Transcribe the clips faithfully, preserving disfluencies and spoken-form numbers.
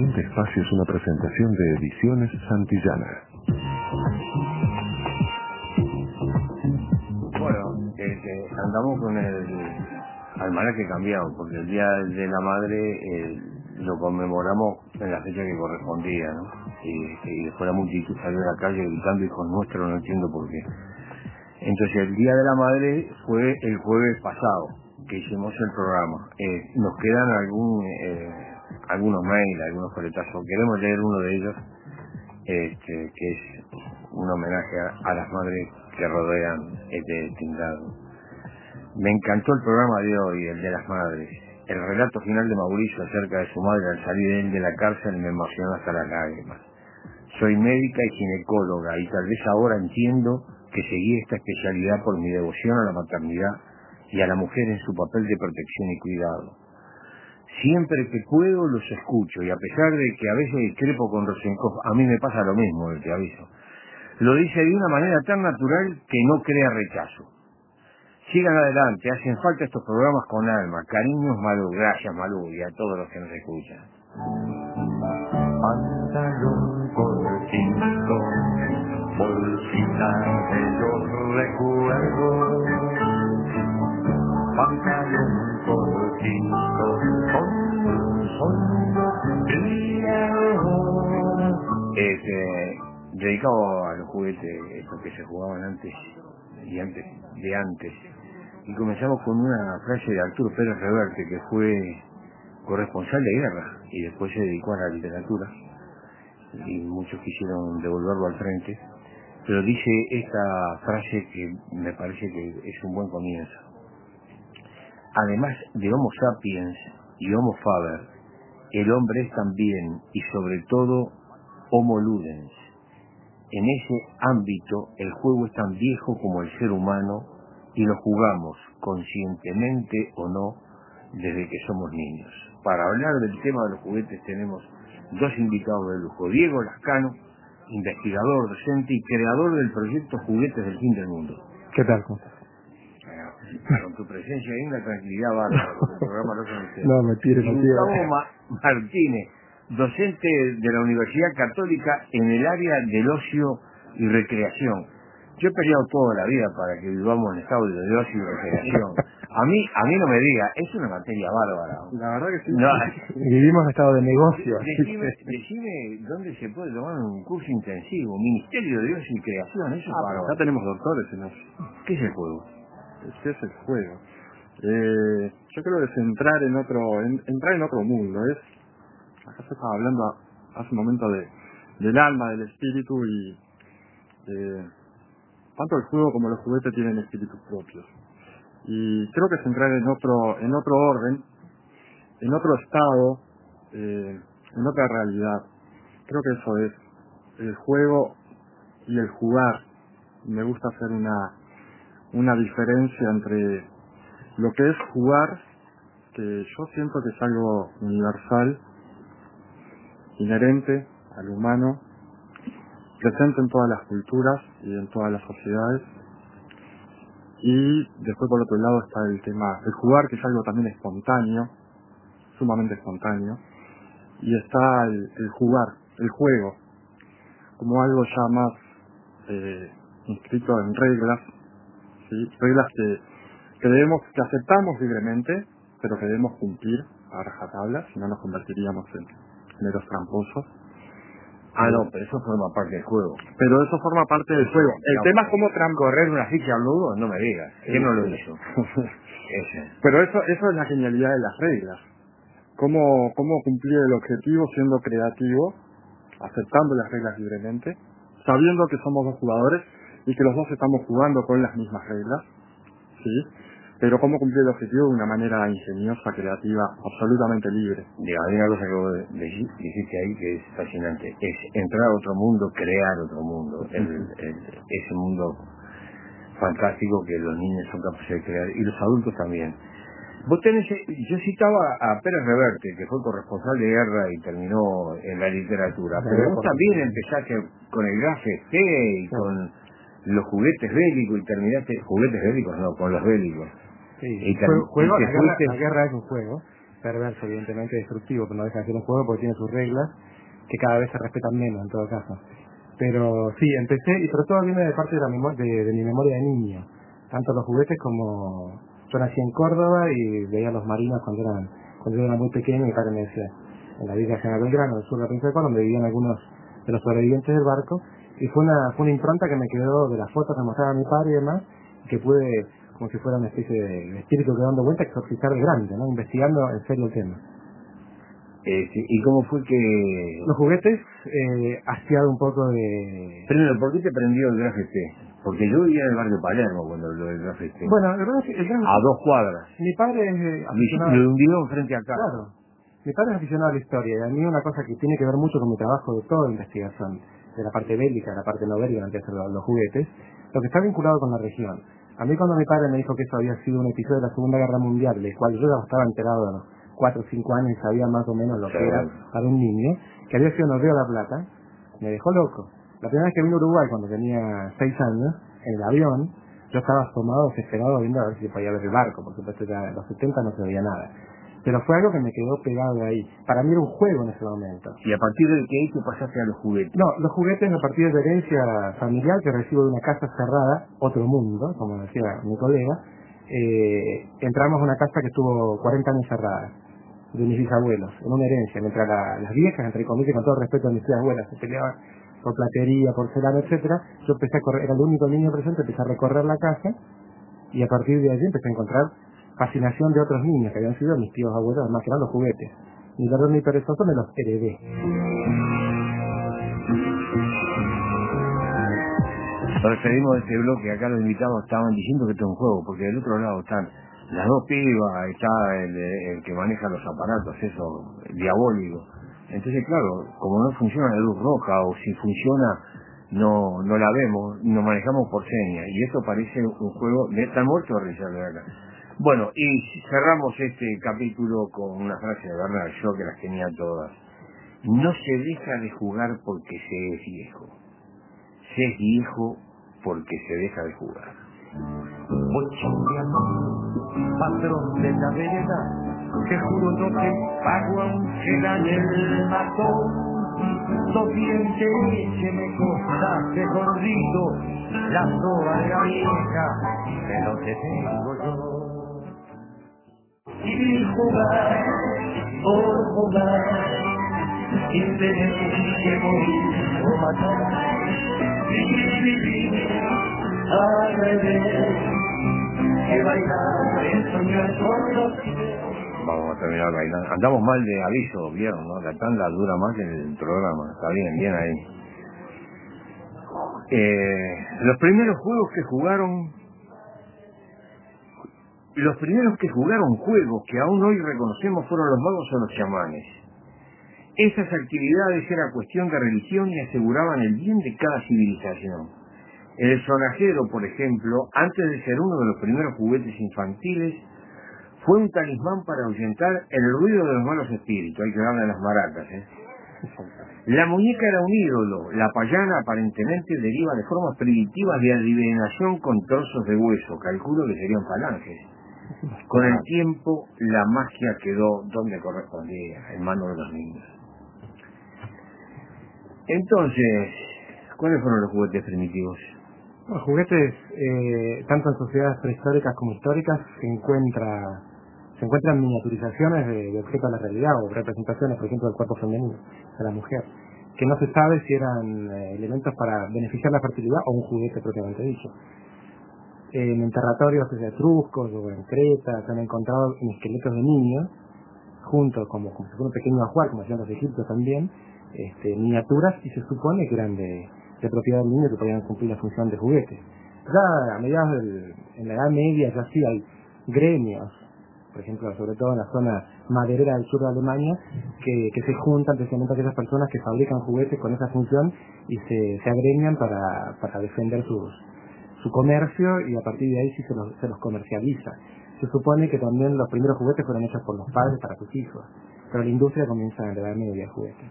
siguiente espacio es una presentación de Ediciones Santillana. Bueno, este, andamos con el almanaque cambiado, porque el Día de la Madre eh, lo conmemoramos en la fecha que correspondía, ¿no? Y, y después la multitud salió a la calle gritando hijos nuestros, no entiendo por qué. Entonces el Día de la Madre fue el jueves pasado que hicimos el programa. Eh, nos quedan algún, eh, algunos mails, algunos coletazos. Queremos leer uno de ellos, este, que es un homenaje a, a las madres que rodean este tinglado. Me encantó el programa de hoy, el de las madres. El relato final de Mauricio acerca de su madre al salir de él de la cárcel me emocionó hasta las lágrimas. Soy médica y ginecóloga y tal vez ahora entiendo que seguí esta especialidad por mi devoción a la maternidad y a la mujer en su papel de protección y cuidado. Siempre que puedo los escucho y a pesar de que a veces discrepo con Rosenkopf, a mí me pasa lo mismo, el que aviso. Lo dice de una manera tan natural que no crea rechazo. Sigan adelante, hacen falta estos programas con alma. Cariños, Malú, gracias Malú y a todos los que nos escuchan. Pantalón cortito, bolsita de los recuerdos. Pantalón cortito, con un solo criado. Este, dedicado a los juguetes, estos que se jugaban antes y antes de antes. Y comenzamos con una frase de Arturo Pérez Reverte, que fue corresponsal de guerra y después se dedicó a la literatura y muchos quisieron devolverlo al frente, pero dice esta frase que me parece que es un buen comienzo. Además de Homo sapiens y Homo faber, el hombre es también y sobre todo Homo ludens. En ese ámbito el juego es tan viejo como el ser humano y lo jugamos conscientemente o no desde que somos niños. Para hablar del tema de los juguetes tenemos dos invitados de lujo. Diego Lascano, investigador, docente y creador del proyecto Juguetes del Fin del Mundo. ¿Qué tal? ¿Cómo estás? Con tu presencia hay una tranquilidad bárbara, porque el programa no son ustedes. No, me tire, Y me tire. Gustavo Ma- Martínez, docente de la Universidad Católica en el área del ocio y recreación. Yo he peleado toda la vida para que vivamos en estado de ocio y recreación. A mí, a mí no me diga, es una materia bárbara. La verdad que sí. No, Vivimos en estado de negocio. así decime, que- decime dónde se puede tomar un curso intensivo. Ministerio de Ocio y Creación, eso es Ah, bárbaro. ya tenemos doctores en eso. ¿Qué es el juego? ¿Qué es el juego? Eh, yo creo que es entrar en otro, en- entrar en otro mundo. Es, acá se estaba hablando a- hace un momento de, del alma, del espíritu y eh, tanto el juego como los juguetes tienen espíritus propios. Y creo que es entrar en otro, en otro orden, en otro estado, eh, en otra realidad. Creo que eso es el juego y el jugar. Me gusta hacer una, una diferencia entre lo que es jugar, que yo siento que es algo universal, inherente al humano, presente en todas las culturas y en todas las sociedades. Y después por otro lado está el tema del jugar, que es algo también espontáneo, sumamente espontáneo. Y está el, el jugar, el juego, como algo ya más eh, inscrito en reglas, ¿sí? Reglas que, que debemos, que aceptamos libremente, pero que debemos cumplir a rajatabla, si no nos convertiríamos en meros tramposos. Ah, no, pero eso forma parte del juego. Pero eso forma parte del juego. El No, tema es cómo tram correr una ficha al nudo, no me digas. ¿Quién no lo Sí. hizo? Ese. Pero eso, eso es la genialidad de las reglas. Cómo, cómo cumplir el objetivo siendo creativo, aceptando las reglas libremente, sabiendo que somos dos jugadores y que los dos estamos jugando con las mismas reglas, ¿sí? Pero cómo cumplir el objetivo de una manera ingeniosa, creativa, absolutamente libre. Diga, hay una cosa que vos decí- dijiste ahí que es fascinante. Es entrar a otro mundo, crear otro mundo. El, el, ese mundo fantástico que los niños son capaces de crear y los adultos también. Vos tenés, yo citaba a Pérez Reverte, que fue corresponsal de guerra y terminó en la literatura, pero vos también empezaste con el Grafete y con los juguetes bélicos y terminaste, juguetes bélicos no, con los bélicos. Sí, Y juego, y juego te la, guerra, fuiste- la guerra es un juego. perverso, evidentemente destructivo, pero no deja de ser un juego porque tiene sus reglas, que cada vez se respetan menos en todo caso. Pero sí, empecé, y pero todo viene de parte de, la memo- de, de mi memoria de niño, tanto los juguetes como... Yo nací en Córdoba y veía a los marinos cuando eran cuando yo era muy pequeño, mi padre me decía, en la Villa General Belgrano, del sur de la provincia de Córdoba, donde vivían algunos de los sobrevivientes del barco, y fue una, fue una impronta que me quedó de las fotos que mostraba mi padre y demás, que pude, como si fuera una especie de, de espíritu que dando vuelta, exorcizar de grande, ¿no? Investigando en serio el tema. Eh, sí, ¿y cómo fue que...? Los juguetes, eh, hastiado un poco de... Primero, ¿por qué te prendió el grafite? Porque yo vivía en el barrio Palermo cuando lo del grafite. Bueno, la verdad es que el gran... A dos cuadras. Mi padre es eh, Y aficionado... lo hundió frente a casa. Claro. Mi padre es aficionado a la historia y a mí una cosa que tiene que ver mucho con mi trabajo de toda investigación, de la parte bélica, de la parte no bélica, antes de los, los juguetes, lo que está vinculado con la región. A mí cuando mi padre me dijo que eso había sido un episodio de la Segunda Guerra Mundial, del cual yo ya estaba enterado de los cuatro o cinco años y sabía más o menos lo que era para un niño, que había sido en el Río de la Plata, me dejó loco. La primera vez que vine a Uruguay, cuando tenía seis años, en el avión, yo estaba asomado, desesperado, viendo a ver si podía ver el barco. Por supuesto, ya en los setenta no se veía nada. Pero fue algo que me quedó pegado de ahí. Para mí era un juego en ese momento. ¿Y a partir de qué hizo pasaste a los juguetes? No, los juguetes a partir de herencia familiar que recibo de una casa cerrada, otro mundo, como decía mi colega. Eh, entramos a una casa que estuvo cuarenta años cerrada, de mis bisabuelos, en una herencia, mientras la, las viejas, entre comillas, con todo respeto a mis tías abuelas, se peleaban por platería, porcelana, etcétera. Yo empecé a correr, era el único niño presente, empecé a recorrer la casa y a partir de allí empecé a encontrar fascinación de otros niños que habían sido mis tíos abuelos, además que eran los juguetes. Ni ladrón ni perezoso me los heredé. Nos despedimos de este bloque, acá los invitados estaban diciendo que esto es un juego, porque del otro lado están las dos pibas, está el, el que maneja los aparatos, eso, diabólico. Entonces, claro, como no funciona la luz roja, o si funciona, no no la vemos, nos manejamos por señas, y eso parece un juego de estar muerto de risa de acá. Bueno, y cerramos este capítulo con una frase de Bernard Shaw que las tenía todas. No se deja de jugar porque se es viejo. Se es viejo porque se deja de jugar. Bochorno, patrón de la vereda, que juro no te pago aunque gane el matón. Dos dientes que me costaste gordito, la soga de la vieja, pero te tengo yo. Y jugar, por jugar, y tener que morir o matar. Vivir, vivir, al revés, que bailar es soñar con los pies. Vamos a terminar bailando. Andamos mal de aviso, vieron, ¿no? La tanda dura más que el programa. Está bien, bien ahí. Eh, los primeros juegos que jugaron... Los primeros que jugaron juegos que aún hoy reconocemos fueron los magos o los chamanes. Esas actividades eran cuestión de religión y aseguraban el bien de cada civilización. El sonajero, por ejemplo, antes de ser uno de los primeros juguetes infantiles, fue un talismán para ahuyentar el ruido de los malos espíritus. Hay que darle a las maracas, ¿eh? La muñeca era un ídolo. La payana aparentemente deriva de formas primitivas de adivinación con trozos de hueso. Calculo que serían falanges. Con el tiempo, la magia quedó donde correspondía, en manos de los niños. Entonces, ¿cuáles fueron los juguetes primitivos? Los juguetes, eh, tanto en sociedades prehistóricas como históricas, se encuentra se encuentran miniaturizaciones de, de objetos de la realidad o representaciones, por ejemplo, del cuerpo femenino, de la mujer, que no se sabe si eran eh, elementos para beneficiar la fertilidad o un juguete propiamente dicho. En enterratorios etruscos o en Creta se han encontrado en esqueletos de niños, junto como, como si fuera un pequeño ajuar, como hacían los egipcios también, este, miniaturas, y se supone que eran de, de propiedad del niño que podían cumplir la función de juguete. Ya a mediados del, en la Edad Media ya sí hay gremios, por ejemplo, sobre todo en la zona maderera del sur de Alemania, que, que se juntan precisamente aquellas personas que fabrican juguetes con esa función y se, se agremian para, para defender sus, su comercio, y a partir de ahí sí se los, se los comercializa. Se supone que también los primeros juguetes fueron hechos por los padres para sus hijos, pero la industria comienza en la Edad Media de juguetes.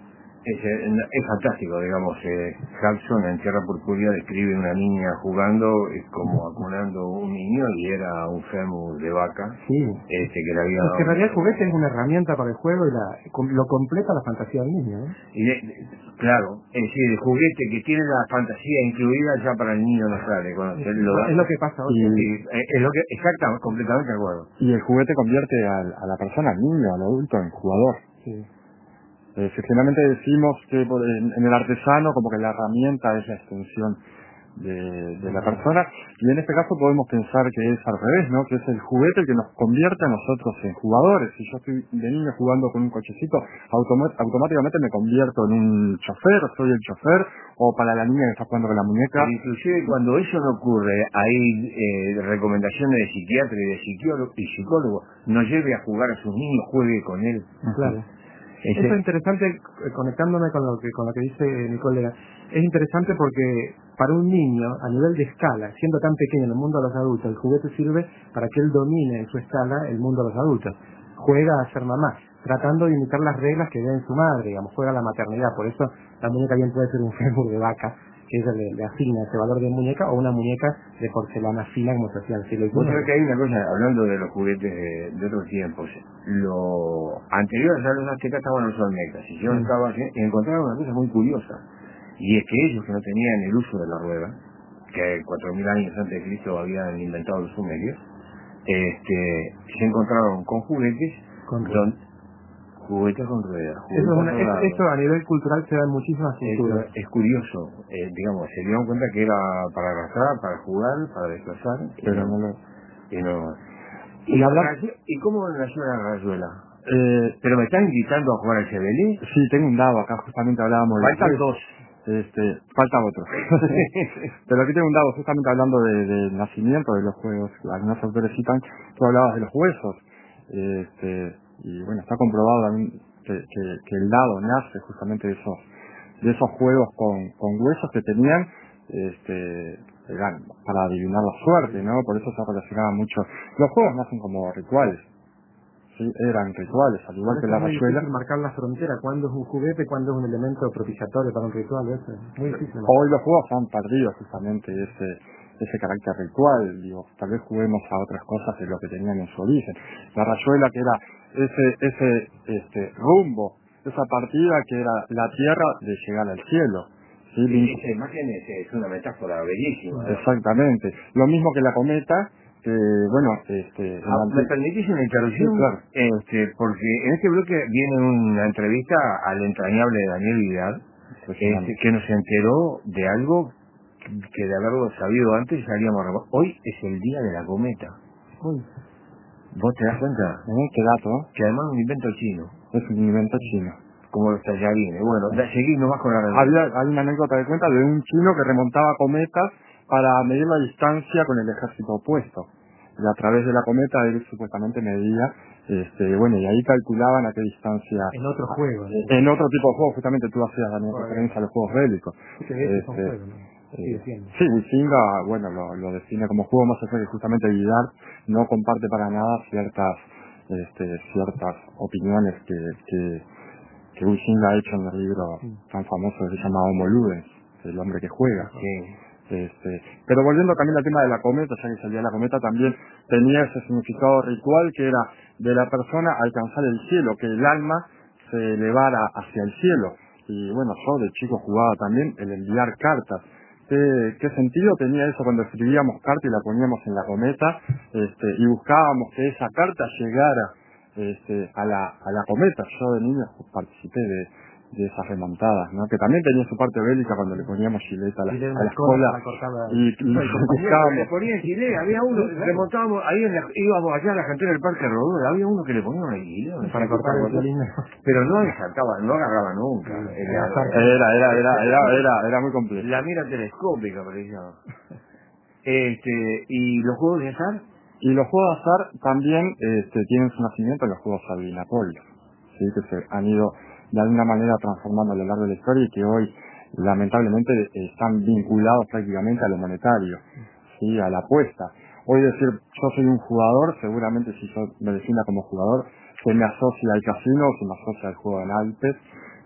Es, es fantástico, digamos. Eh, Jackson en Tierra Purpúrea describe una niña jugando, es como acunando un niño y era un fémur de vaca. Sí. Este, que le había Es que en realidad el dado- juguete es una herramienta para el juego y la, com- lo completa la fantasía del niño, ¿no? Y de- de- claro, es decir, el juguete que tiene la fantasía incluida ya para el niño no sale. Cuando se lo da, Es lo que pasa hoy. Y- sí, es es lo que, exactamente, completamente de acuerdo. Y el juguete convierte al- a la persona, al niño, al adulto, en jugador. Sí. Eh, si generalmente decimos que por- en, en el artesano como que la herramienta es la extensión de, de la persona, y en este caso podemos pensar que es al revés, ¿no? Que es el juguete el que nos convierte a nosotros en jugadores. Si yo estoy de niño jugando con un cochecito, automa- automáticamente me convierto en un chofer, soy el chofer, o para la niña que está jugando con la muñeca. Pero inclusive cuando eso no ocurre, hay eh, recomendaciones de psiquiatra y de psicólogo, y psicólogo, no lleve a jugar a sus niños, juegue con él. Claro. Ese- Eso es interesante, eh, conectándome con lo que con lo que dice mi colega. Es interesante porque para un niño, a nivel de escala, siendo tan pequeño en el mundo de los adultos, el juguete sirve para que él domine en su escala el mundo de los adultos. Juega a ser mamá, tratando de imitar las reglas que ve en su madre, digamos, juega la maternidad. Por eso la muñeca bien puede ser un fémur de vaca, que ella le, le asigna ese valor de muñeca, o una muñeca de porcelana fina, como se hacía en el siglo Vos sabés diecinueve. que hay una cosa, hablando de los juguetes de, de otros tiempos, lo anterior a los aztecas estaban los olmecas, y yo Mm. estaba así, y encontraron una cosa muy curiosa, y es que ellos que no tenían el uso de la rueda, que cuatro mil años antes de Cristo habían inventado los sumerios, este, se encontraron con juguetes, Con ruedas. don- juguetes con ruedas, Eso, juguetes es una- es- rodados. eso a nivel cultural se da en muchísimas Es, culturas. es curioso, eh, digamos, se dieron cuenta que era para arrastrar, para jugar, para desplazar, y Pero no, no lo... y no. Y ¿Y, hablar- la rayu- ¿Y cómo nació la rayuela? Eh, ¿Pero me están invitando a jugar al Cebelí? sí, tengo un dado acá, justamente hablábamos de... Faltan dos. Este, falta otro. Pero aquí tengo un dado, justamente hablando de- del nacimiento de los juegos. Algunos autores citan, tú hablabas de los huesos. Este, y bueno, está comprobado también que, que, que el dado nace justamente de esos, de esos juegos con, con huesos que tenían, este, eran para adivinar la suerte, ¿no? Por eso se relacionaba mucho. Los juegos nacen como rituales. Sí, eran rituales, al igual Por que eso la es muy rayuela. difícil marcar la frontera, cuándo es un juguete, cuándo es un elemento propiciatorio para un ritual, eso es muy difícil. Hoy los juegos han perdido justamente ese ese carácter ritual, digo, tal vez juguemos a otras cosas de lo que tenían en su origen. La rayuela, que era ese ese este rumbo, esa partida que era la tierra de llegar al cielo. ¿Sí? Sí, esa imagen es, es una metáfora bellísima. ¿no? Exactamente. Lo mismo que la cometa, que bueno, este... Ah, ¿Me permitís una interrupción? Sí, claro. Este, porque en este bloque viene una entrevista al entrañable Daniel Vidal, este, que nos enteró de algo que de haberlo sabido antes salíamos a... Hoy es el día de la cometa. Uy, ¿Vos te das cuenta? ¿Eh? ¿Qué dato? Que además es un invento chino, Es un invento chino. como los tallarines. Bueno, da- seguí nomás con la realidad. Había, hay una anécdota de cuenta de un chino que remontaba cometas para medir la distancia con el ejército opuesto. Y a través de la cometa él supuestamente medía, este, bueno, y ahí calculaban a qué distancia. en otro juego, ¿no? En otro tipo de juego, justamente tú hacías también Bueno, referencia a los juegos bélicos. Que de hecho son Este, juegos, ¿no? Sigue siendo. Sí, Huizinga, bueno, lo, lo define como juego más allá que justamente Vidal no comparte para nada ciertas este, ciertas opiniones que, que, que Huizinga ha hecho en el libro tan famoso que se llama Homo Ludens, el hombre que juega. Sí. Este, pero volviendo también al tema de la cometa, ya que salía la cometa, también tenía ese significado ritual que era de la persona alcanzar el cielo, que el alma se elevara hacia el cielo. Y bueno, yo de chico jugaba también el enviar cartas. ¿Qué, qué sentido tenía eso cuando escribíamos carta y la poníamos en la cometa este, y buscábamos que esa carta llegara este, a, la, a la cometa? Yo de niño participé de, de esas remontadas, ¿no? Que también tenía su parte bélica cuando le poníamos chileta a la, Y le a la cola escuela para cortar la- y, y Le buscábamos. ponía en Chile, había uno, remontábamos, ahí en la- íbamos allá a la cantera del Parque Rodó, había uno que le ponía una guilea Para cortar el violín. pero no saltaba, no agarraba nunca. Era, Era, era, era, era, era, era muy complejo. la mira telescópica, parecía. Este, y los juegos de azar, Y los juegos de azar también este, tienen su nacimiento en los juegos adivinatorios, ¿sí? Que se han ido de alguna manera transformando a lo largo de la historia y que hoy lamentablemente están vinculados prácticamente a lo monetario, ¿sí? A la apuesta. Hoy decir yo soy un jugador, seguramente si yo me defina como jugador, se me asocia al casino, se me asocia al juego de naipes,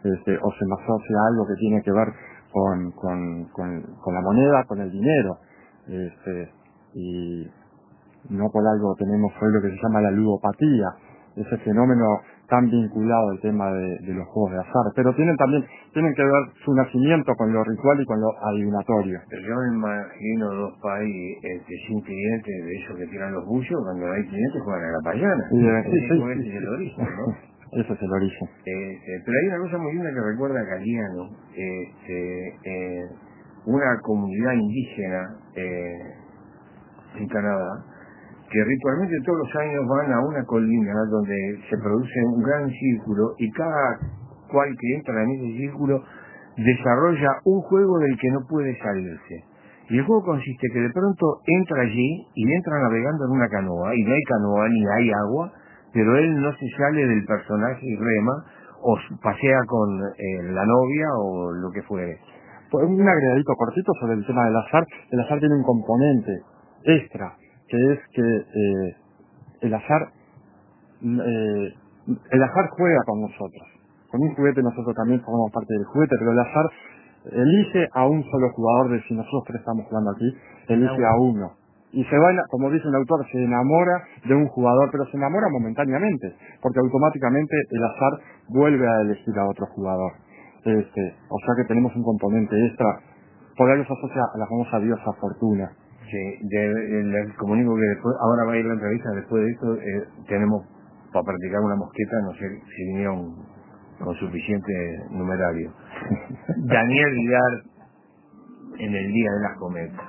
este, o se me asocia a algo que tiene que ver con, con, con, con la moneda, con el dinero, este, y no por algo tenemos hoy lo que se llama la ludopatía, ese fenómeno tan vinculado al tema de, de los juegos de azar, pero tienen también tienen que ver su nacimiento con lo ritual y con lo adivinatorio. Pero yo me imagino dos países este, sin clientes de esos que tiran los bullos, cuando no hay clientes juegan a la payana. Y, eh, sí, sí, ese sí, es el origen, ¿no? Ese es el origen. Este, pero hay una cosa muy linda que recuerda a Galiano, este, eh, una comunidad indígena eh, en Canadá, que ritualmente todos los años van a una colina donde se produce un gran círculo y cada cual que entra en ese círculo desarrolla un juego del que no puede salirse. Y el juego consiste que de pronto entra allí y entra navegando en una canoa, y no hay canoa ni hay agua, pero él no se sale del personaje y rema, o pasea con eh, la novia o lo que fuere. Pues un agregadito cortito sobre el tema del azar. El azar tiene un componente extra, que es que eh, el azar eh, el azar juega con nosotros. Con un juguete nosotros también formamos parte del juguete, pero el azar elige a un solo jugador. De si nosotros tres estamos jugando aquí, elige a uno. Y se va, como dice un autor, se enamora de un jugador, pero se enamora momentáneamente, porque automáticamente el azar vuelve a elegir a otro jugador. Este, o sea que tenemos un componente extra. Por algo se asocia a la famosa diosa Fortuna. Sí, de, de, les comunico que después, ahora va a ir la entrevista, después de esto eh, tenemos para practicar una mosqueta, no sé si vinieron con suficiente numerario. Daniel Vidal en el Día de las Cometas.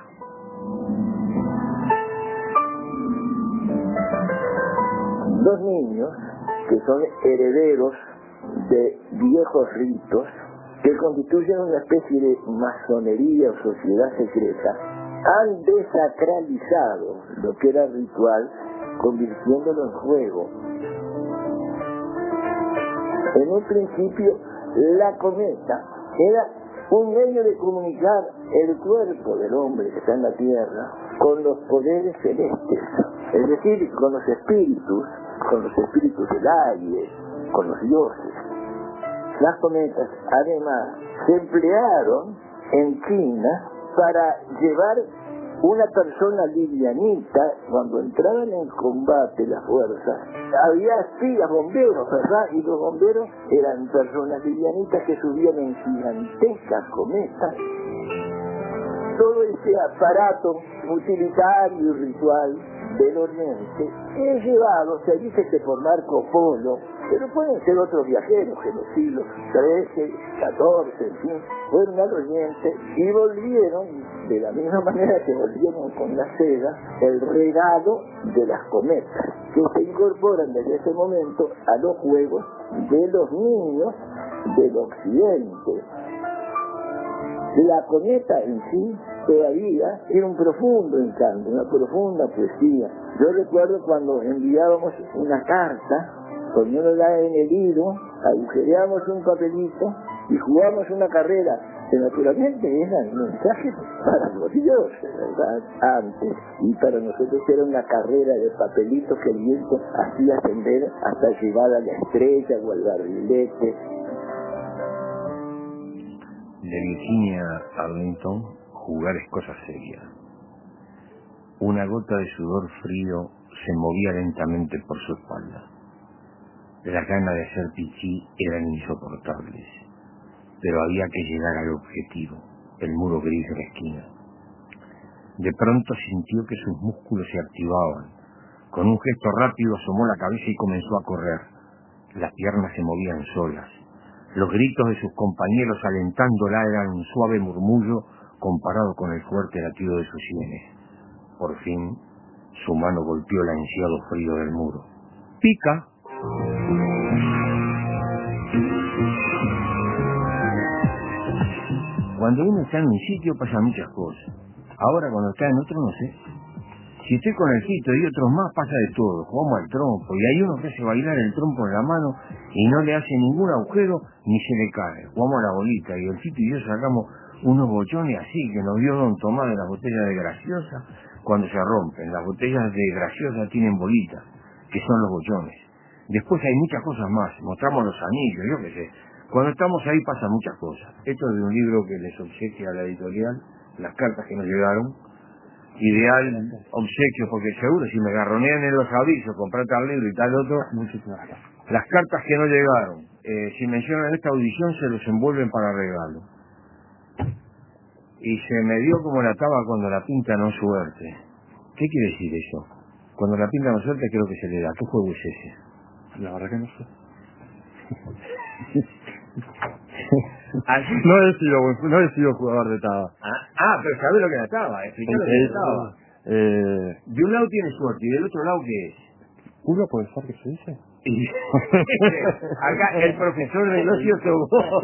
Dos niños que son herederos de viejos ritos que constituyen una especie de masonería o sociedad secreta han desacralizado lo que era ritual, convirtiéndolo en juego. En un principio, la cometa era un medio de comunicar el cuerpo del hombre que está en la tierra con los poderes celestes, es decir, con los espíritus, con los espíritus del aire, con los dioses. Las cometas, además, se emplearon en China para llevar una persona livianita. Cuando entraban en combate las fuerzas, había espías, bomberos, ¿verdad? Y los bomberos eran personas livianitas que subían en gigantescas cometas. Todo ese aparato utilitario y ritual del Oriente es llevado, se dice que por Marco Polo, pero pueden ser otros viajeros que en los siglos trece, catorce, en fin, fueron al Oriente y volvieron, de la misma manera que volvieron con la seda, el regalo de las cometas, que se incorporan desde ese momento a los juegos de los niños del Occidente. La cometa en sí todavía tiene un profundo encanto, una profunda poesía. Yo recuerdo cuando enviábamos una carta, poniéndola en el hilo, agujereamos un papelito y jugamos una carrera, que naturalmente eran mensajes para los dioses, ¿verdad? Antes, y para nosotros era una carrera de papelitos que el viento hacía ascender hasta llegar a la estrella o al barrilete. De Virginia Arlington, jugar es cosa seria. Una gota de sudor frío se movía lentamente por su espalda. Las ganas de hacer pichí eran insoportables, pero había que llegar al objetivo, el muro gris de la esquina. De pronto sintió que sus músculos se activaban. Con un gesto rápido asomó la cabeza y comenzó a correr. Las piernas se movían solas. Los gritos de sus compañeros alentándola eran un suave murmullo comparado con el fuerte latido de sus sienes. Por fin, su mano golpeó el ansiado frío del muro. ¡Pica! Cuando uno está en un sitio pasan muchas cosas. Ahora cuando está en otro no sé. Si estoy con el Fito y otros más pasa de todo. Jugamos al trompo y hay uno que hace bailar el trompo en la mano y no le hace ningún agujero ni se le cae. Jugamos a la bolita y el Fito y yo sacamos unos bochones así que nos dio don Tomás de las botellas de Graciosa cuando se rompen. Las botellas de Graciosa tienen bolitas, que son los bochones. Después hay muchas cosas más. Mostramos los anillos, yo qué sé. Cuando estamos ahí pasan muchas cosas. Esto es de un libro que les obsequia a la editorial, las cartas que nos llegaron. Ideal obsequio, porque seguro si me garronean en los avisos, comprar tal libro y tal otro, muchísimas gracias. Las cartas que no llegaron, eh, si mencionan esta audición se los envuelven para regalo. Y se me dio como la taba cuando la pinta no suerte. ¿Qué quiere decir eso? Cuando la pinta no suerte creo que se le da. ¿Qué juego es ese? La verdad que no sé. Así... No he sido no he sido jugador de taba. Ah, ah pero ¿sabes lo que la taba? Explicar lo que es la taba. Eh, de un lado tiene suerte y del otro lado ¿qué es? ¿Culo puede ser que se dice? Y acá el profesor del ocio tomó.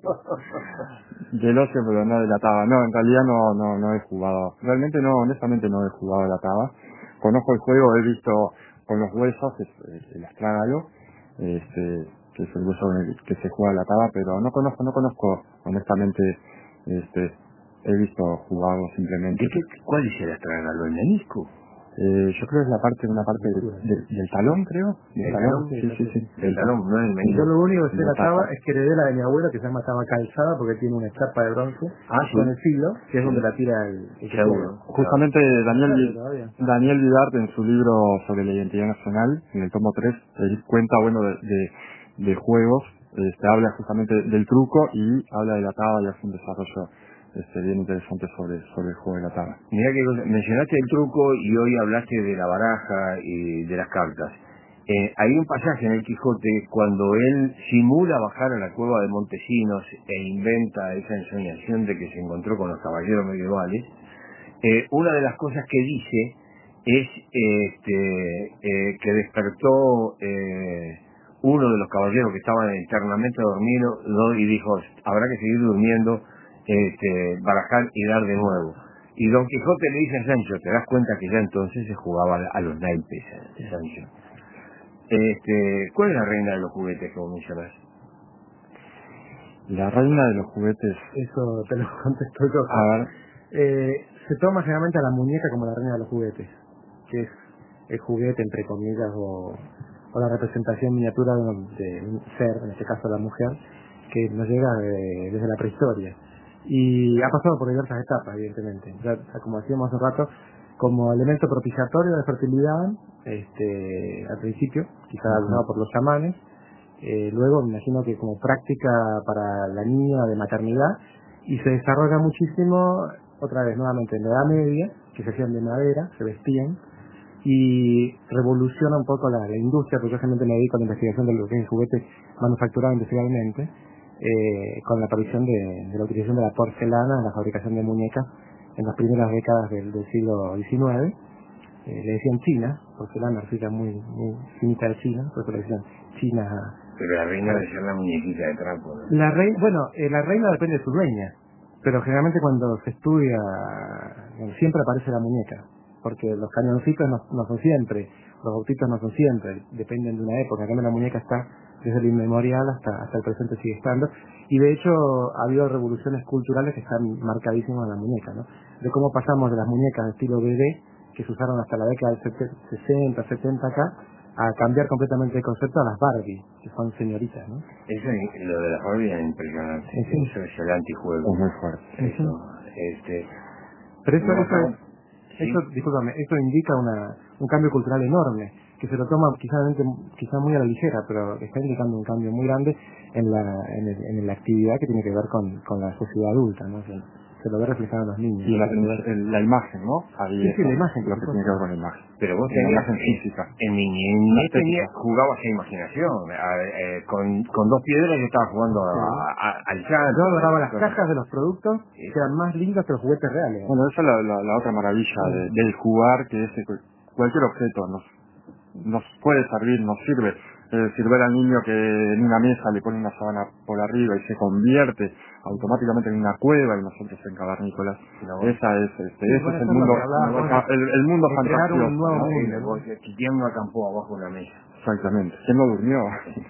Del ocio, pero no de la taba. No, en realidad no, no, no he jugado. Realmente no, honestamente no he jugado a la taba. Conozco el juego, he visto con los huesos, el, el astrágalo, este, que es el hueso en el que se juega la taba, pero no conozco, no conozco, honestamente, este, he visto jugarlo simplemente. ¿De qué, ¿Cuál es el astrágalo? ¿El menisco? Eh, yo creo que es la parte, una parte de, de, del talón, creo. ¿Del talón? Sí, sí, sí. Del talón, no es el menisco. Yo lo único que sé de la taba es que heredé la de mi abuela, que se llama taba calzada, porque tiene una chapa de bronce ah, ¿sí? con el filo, que es sí. donde la tira el, el seguro. Justamente Daniel, Daniel Vidart, en su libro sobre la identidad nacional, en el tomo tres, él cuenta, bueno, de, de, de juegos, este, habla justamente del truco y habla de la taba y hace un desarrollo este, bien interesante sobre, sobre el juego de la taba. Mirá que mencionaste el truco y hoy hablaste de la baraja y de las cartas. Eh, hay un pasaje en el Quijote cuando él simula bajar a la cueva de Montesinos e inventa esa ensoñación de que se encontró con los caballeros medievales. Eh, una de las cosas que dice es este, eh, que despertó eh, uno de los caballeros que estaban eternamente dormidos y dijo, habrá que seguir durmiendo, este, barajar y dar de nuevo. Y Don Quijote le dice a Sancho, te das cuenta que ya entonces se jugaba a los naipes, eh, Sancho. Este, ¿cuál es la reina de los juguetes que vos mencionás? La reina de los juguetes. Eso te lo contesto yo. A ver. Eh, se toma generalmente a la muñeca como la reina de los juguetes, que es el juguete, entre comillas, o, o la representación miniatura de un, de un ser, en este caso la mujer, que nos llega de, desde la prehistoria. Y ha pasado por diversas etapas, evidentemente. Ya, como decíamos hace un rato, como elemento propiciatorio de fertilidad, este, al principio, quizás uh-huh. usado por los chamanes, eh, luego me imagino que como práctica para la niña de maternidad, y se desarrolla muchísimo, otra vez nuevamente en la Edad Media, que se hacían de madera, se vestían, y revoluciona un poco la, la industria, porque yo realmente me dedico a la investigación de lo que es el juguete manufacturado industrialmente, eh, con la aparición de, de la utilización de la porcelana en la fabricación de muñecas en las primeras décadas del, del siglo diecinueve. Eh, le decían China, porcelana, arcilla muy, muy finita de China, por eso le decían China. Pero la reina debe ser la muñequita de trapo, ¿no? La reina, bueno, eh, la reina depende de su dueña, pero generalmente cuando se estudia, bueno, siempre aparece la muñeca, porque los cañoncitos no, no son siempre, los bautitos no son siempre, dependen de una época. Acá la muñeca está desde el inmemorial hasta, hasta el presente, sigue estando, y de hecho ha habido revoluciones culturales que están marcadísimas en la muñeca, ¿no? De cómo pasamos de las muñecas de estilo bebé, que se usaron hasta la década del sesenta, setenta acá, a cambiar completamente el concepto a las Barbie, que son señoritas, ¿no? Eso, lo de las Barbie es impresionante. Sí. Eso es el antijuego. Es muy fuerte. Eso, Sí. este... Pero eso, no, eso, ¿sí? eso, discúlpame, eso indica una, un cambio cultural enorme, que se lo toma quizás quizá muy a la ligera, pero está indicando un cambio muy grande en la, en, el, en la actividad que tiene que ver con, con la sociedad adulta, ¿no? Se, se lo ve reflejado en los niños. Y la, el, la imagen, ¿no? Ahí sí, sí, la imagen. Lo que tiene que ver con la imagen. Pero vos la tenías, imagen física. En mi niñez tenía, jugabas a imaginación. A, eh, con, con dos piedras yo estaba jugando a, a, al chat. Yo adoraba las cajas de los productos, que eran más lindas que los juguetes reales. Bueno, esa es la, la, la otra maravilla sí. de, del jugar, que es que cualquier objeto nos, nos puede servir, nos sirve. Eh, sirve al niño que en una mesa le pone una sábana por arriba y se convierte automáticamente en una cueva y nosotros en cavernícolas. No, esa es, este, sí, ese es el mundo, el, el mundo fantástico. Un nuevo mundo, ¿no? ¿Quién no acampó abajo de una mesa? Exactamente. ¿Quién no durmió?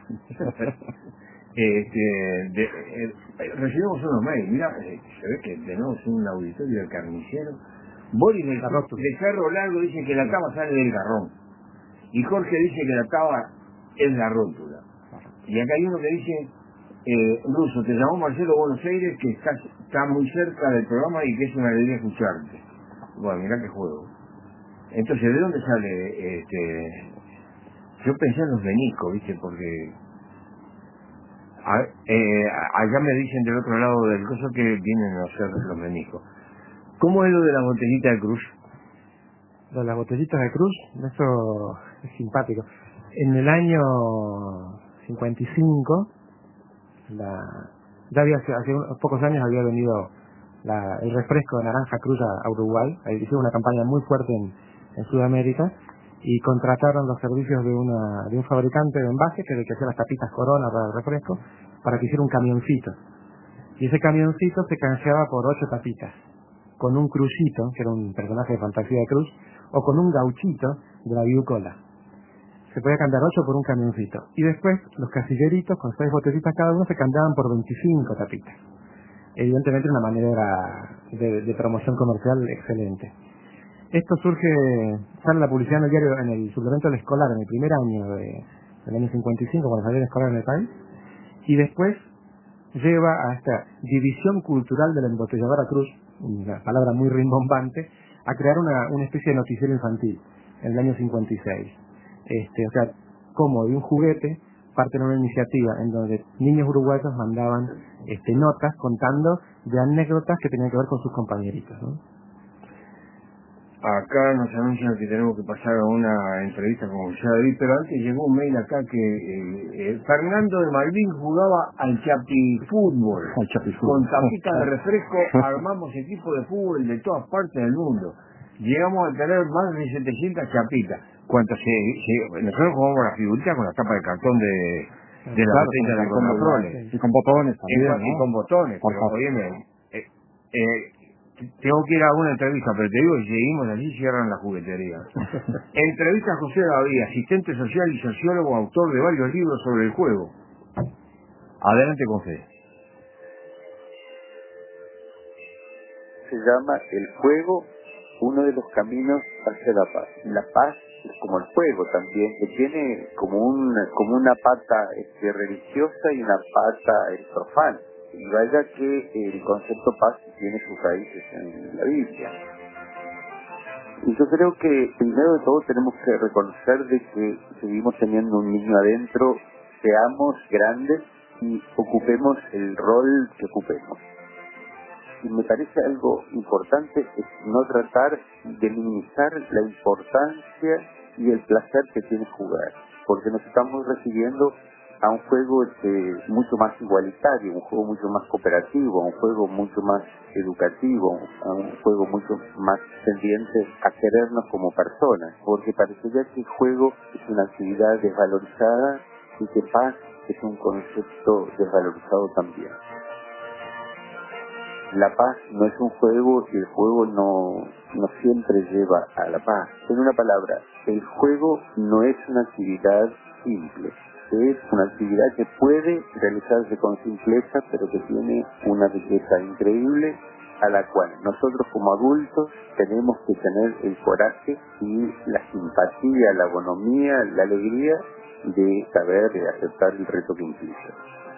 este, de, eh, recibimos unos mails. Mira, eh, se ve que tenemos un auditorio del carnicero. Boris del Cerro Largo dice que la taba sale del garrón. Y Jorge dice que la taba es la rótula. Y acá hay uno que dice Eh, Russo, te llamó Marcelo Buenos Aires, que está, está muy cerca del programa y que es una alegría escucharte. Bueno, mirá qué juego. Entonces, ¿de dónde sale este...? Yo pensé en los meniscos, ¿viste? Porque... A, eh, allá me dicen del otro lado del coso que vienen a hacer los meniscos. ¿Cómo es lo de la botellita de Cruz? Lo de las botellitas de Cruz, eso es simpático. En el año cincuenta y cinco, la, ya había, hace unos pocos años había venido la, el refresco de naranja Cruz a, a Uruguay. Ahí hicieron una campaña muy fuerte en, en Sudamérica y contrataron los servicios de una de un fabricante de envases que, que hacía las tapitas Corona para el refresco, para que hiciera un camioncito. Y ese camioncito se canjeaba por ocho tapitas, con un Cruzito, que era un personaje de fantasía de Cruz, o con un Gauchito de la Viucola. Se podía cambiar ocho por un camioncito. Y después, los casilleritos, con seis botellitas cada uno, se cambiaban por veinticinco tapitas. Evidentemente una manera de, de promoción comercial excelente. Esto surge, sale la publicidad en el diario, en el suplemento del escolar, en el primer año de, del año cincuenta y cinco, cuando salió el escolar en el país, y después lleva a esta división cultural de la embotelladora Cruz, una palabra muy rimbombante, a crear una, una especie de noticiero infantil en el año cincuenta y seis. Este, o sea, como de un juguete parten una iniciativa en donde niños uruguayos mandaban este, notas contando de anécdotas que tenían que ver con sus compañeritos, ¿no? Acá nos anuncian que tenemos que pasar a una entrevista con José David, pero antes llegó un mail acá que eh, eh, Fernando de Malvin jugaba al chapifútbol. Al chapifútbol. Con tapitas de refresco armamos equipos de fútbol de todas partes del mundo. Llegamos a tener más de setecientas chapitas. Cuando se, se, nosotros jugamos a la figurita con la tapa de cartón de, de la Claro, botella de con Coca-Cola. Y con botones también, Y, ¿no? y con botones, Por pero favor. oíme, eh, eh, tengo que ir a una entrevista, pero te digo que seguimos allí cierran la juguetería. Entrevista a José David, asistente social y sociólogo, autor de varios libros sobre el juego. Adelante con Fede. Se llama el juego uno de los caminos hacia la paz. La paz es como el juego también, que tiene como un como una pata este, religiosa y una pata eh, profana. Y vaya que el concepto paz tiene sus raíces en la Biblia. Y yo creo que primero de todo tenemos que reconocer de que seguimos teniendo un niño adentro, seamos grandes y ocupemos el rol que ocupemos. Y me parece algo importante es no tratar de minimizar la importancia y el placer que tiene jugar, porque nos estamos refiriendo a un juego este, mucho más igualitario, un juego mucho más cooperativo, a un juego mucho más educativo, a un juego mucho más tendiente a querernos como personas, porque parecería que el juego es una actividad desvalorizada y que paz es un concepto desvalorizado también. La paz no es un juego y el juego no, no siempre lleva a la paz. En una palabra, el juego no es una actividad simple. Es una actividad que puede realizarse con simpleza, pero que tiene una riqueza increíble, a la cual nosotros como adultos tenemos que tener el coraje y la simpatía, la bonomía, la alegría de saber de aceptar el reto que implica.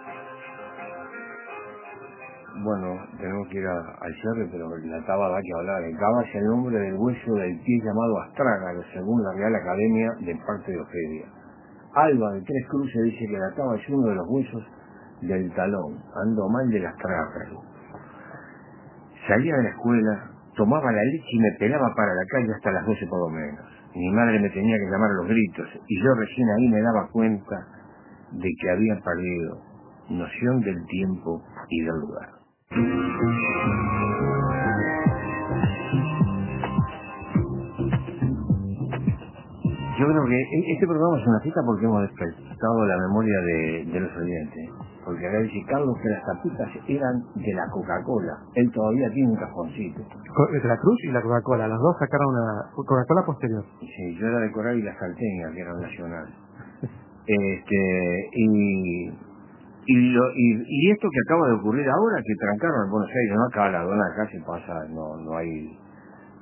Bueno, tenemos que ir a, al cierre, pero la taba da que hablar. El cava es el nombre del hueso del pie llamado astrágalo, según la Real Academia de parte de Ofelia. Alba de Tres Cruces dice que la taba es uno de los huesos del talón, ando mal del astrágalo. Salía de la escuela, tomaba la leche y me pelaba para la calle hasta las doce por lo menos. Mi madre me tenía que llamar a los gritos, y yo recién ahí me daba cuenta de que había perdido noción del tiempo y del lugar. Yo creo que este programa es una cita porque hemos despertado la memoria de, de los oyentes. Porque acá dice Carlos que las tapitas eran de la Coca-Cola. Él todavía tiene un cajoncito. De la Cruz y la Coca-Cola, las dos sacaron una Coca-Cola posterior. Sí, yo era de Coral y la Salteña, que era nacional. Este, y, y, lo, y, y esto que acaba de ocurrir ahora, que trancaron en Buenos Aires, no acá la aduana acá se pasa, no, no hay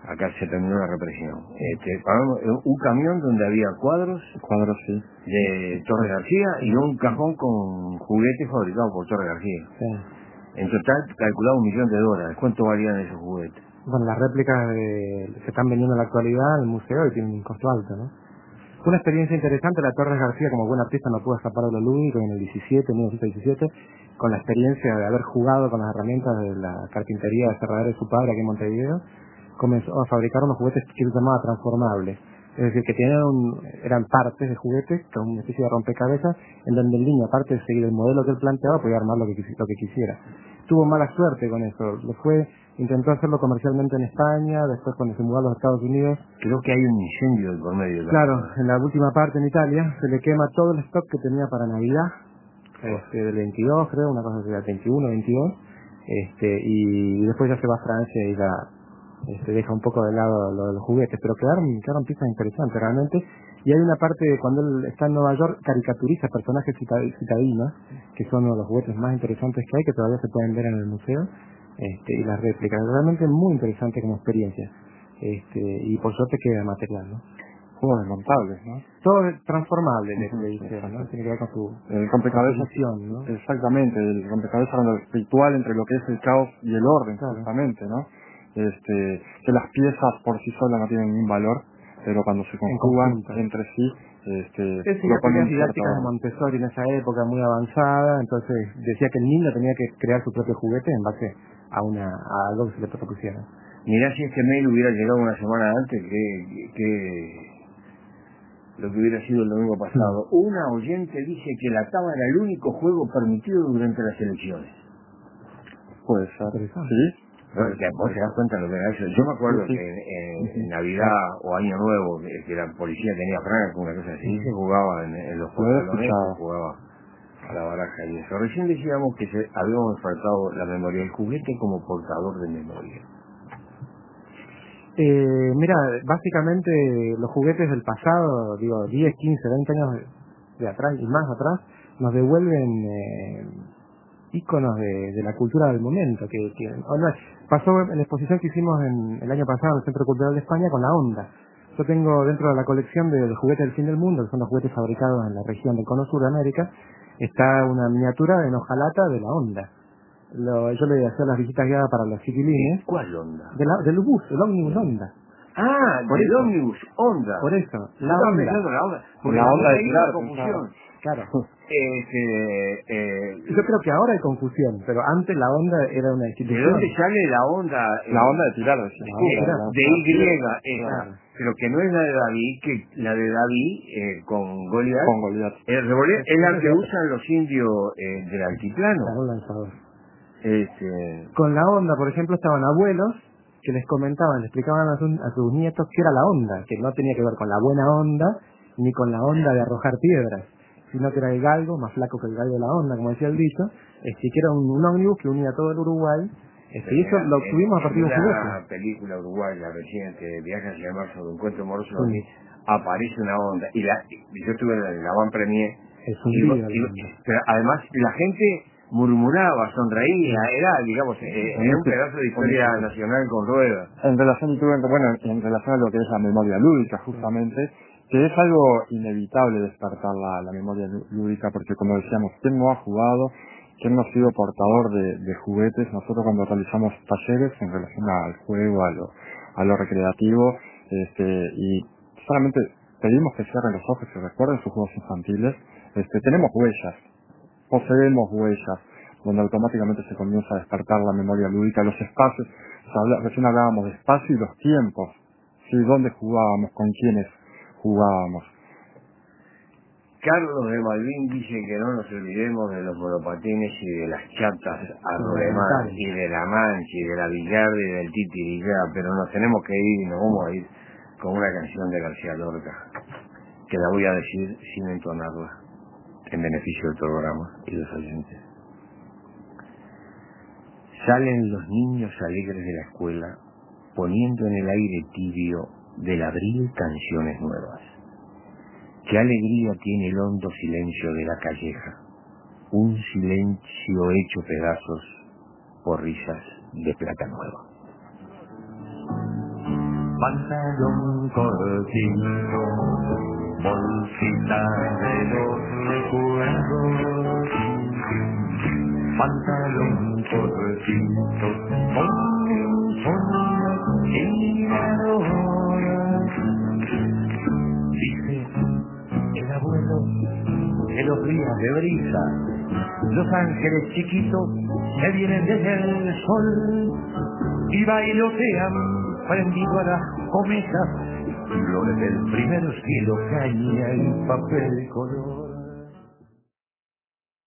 acá se terminó la represión. Este, pagamos un camión donde había cuadros, Cuadros, sí. de Torres García y un cajón con juguetes fabricados por Torres García. Sí. En total calculado un millón de dólares. ¿Cuánto valían esos juguetes? Bueno, las réplicas de, se están vendiendo en la actualidad en el museo y tienen un costo alto, ¿no? Fue una experiencia interesante. La Torres García, como buen artista, no pudo escapar de lo lúdico. En el diecisiete, mil novecientos diecisiete, con la experiencia de haber jugado con las herramientas de la carpintería de cerradera de su padre aquí en Montevideo, comenzó a fabricar unos juguetes que él llamaba transformables. Es decir, que tenían un, eran partes de juguetes, con una especie de rompecabezas, en donde el niño, aparte de seguir el modelo que él planteaba, podía armar lo que, lo que quisiera. Tuvo mala suerte con eso. Lo fue, intentó hacerlo comercialmente en España, después cuando se mudó a los Estados Unidos. Creo que hay un incendio de por medio. De Claro, en la última parte en Italia, se le quema todo el stock que tenía para Navidad, este, del veintidós creo, una cosa así, del veintiuno, veintidós, este, y después ya se va a Francia y la este, deja un poco de lado lo de los juguetes, pero quedaron, quedaron piezas interesantes realmente. Y hay una parte de cuando él está en Nueva York, caricaturiza personajes citadinos, que son uno de los juguetes más interesantes que hay, que todavía se pueden ver en el museo, este, y las réplicas. Realmente muy interesante como experiencia, este, y por suerte queda material, ¿no? Juegos desmontables, ¿no? Todo es transformable, le, Uh-huh, le hicieron, ¿no? Tiene que ver con su el rompecabezas, función, ¿no? Exactamente, el rompecabezas con lo espiritual entre lo que es el caos y el orden, Claro. justamente, ¿no? Este, que las piezas por sí solas no tienen ningún valor, pero cuando se conjugan entre sí, este, es lo las ponen teorías en didácticas cierto de Montessori en esa época muy avanzada, entonces decía que el niño tenía que crear su propio juguete en base a una a algo que se le propusiera. Mirá si este mail hubiera llegado una semana antes, que, que lo que hubiera sido el domingo pasado. Sí. Una oyente dice que la taba era el único juego permitido durante las elecciones. Puede ser, sí. Porque vos te das cuenta de lo que era eso. Yo me acuerdo sí, sí. que en, en, en Navidad o Año Nuevo, que, que la policía tenía franca, una cosa así, se jugaba en, en los pantalones, se jugaba a la baraja y eso. Recién decíamos que se, habíamos faltado la memoria del juguete como portador de memoria. Eh, mira, básicamente los juguetes del pasado, digo, diez, quince, veinte años de, de atrás y más atrás, nos devuelven eh, íconos de, de la cultura del momento. Que, que oh, no, pasó en la exposición que hicimos en, el año pasado en el Centro Cultural de España con la onda. Yo tengo dentro de la colección de, de juguetes del fin del mundo, que son los juguetes fabricados en la región del Cono Sur de América, está una miniatura en hojalata de la onda. Lo, yo le hacía las visitas guiadas para los chiquilines. ¿Cuál onda? De la, del bus, el ómnibus Onda. Ah, por el ómnibus Onda. Por eso, la onda. La onda, porque la onda de tirar, confusión. Claro. Este, eh, yo creo que ahora hay confusión, pero antes la onda era una institución. ¿De dónde sale la onda? Eh, la onda de tirar, de, de, la, de Y, esa. Claro. Pero que no es la de David, que la de David eh, con Goliat. Con Goliat. El revolver es la que usan los indios eh, del altiplano. Claro, un lanzador. Este... Con la onda, por ejemplo, estaban abuelos que les comentaban, les explicaban a sus, a sus nietos qué era la onda, que no tenía que ver con la buena onda, ni con la onda de arrojar piedras, sino que era el galgo, más flaco que el galgo de la onda, como decía el dicho, este, que era un, un ómnibus que unía todo el Uruguay, este, y eso lo obtuvimos a partir de un juguete. En una película uruguaya reciente, Viaje hacia el marzo, de Encuentro Amoroso, sí. Aparece una onda, y, la, y yo estuve en la Van Premier, es un y, día, y, pero además la gente murmuraba, sonreía, era, digamos, eh, era un pedazo de historia nacional con ruedas. En relación, bueno, en relación a lo que es la memoria lúdica, justamente, que es algo inevitable despertar la, la memoria lúdica, porque como decíamos, ¿quién no ha jugado? ¿Quién no ha sido portador de, de juguetes? Nosotros cuando realizamos talleres en relación al juego, a lo, a lo recreativo, este, y solamente pedimos que cierren los ojos y recuerden sus juegos infantiles, este, tenemos huellas, poseemos huellas, donde automáticamente se comienza a despertar la memoria lúdica, los espacios, o sea, habla, recién hablábamos de espacio y los tiempos, ¿sí? ¿Dónde jugábamos? ¿Con quiénes jugábamos? Carlos de Malvin dice que no nos olvidemos de los monopatines y de las chatas a remar, y de la mancha, y de la billarda y del titirilá, pero nos tenemos que ir y nos vamos a ir con una canción de García Lorca, que la voy a decir sin entonarla, en beneficio del programa y de los oyentes. Salen los niños alegres de la escuela, poniendo en el aire tibio del abril canciones nuevas. Qué alegría tiene el hondo silencio de la calleja, un silencio hecho pedazos por risas de plata nueva. pantalón cortito, bolsita de los recuerdos, pantalón cortito, con un sonido tirador. Dice el abuelo que los días de brisa, los ángeles chiquitos que vienen desde el sol y bailotean prendido a las cometas, flores del primer cielo, caña y papel color.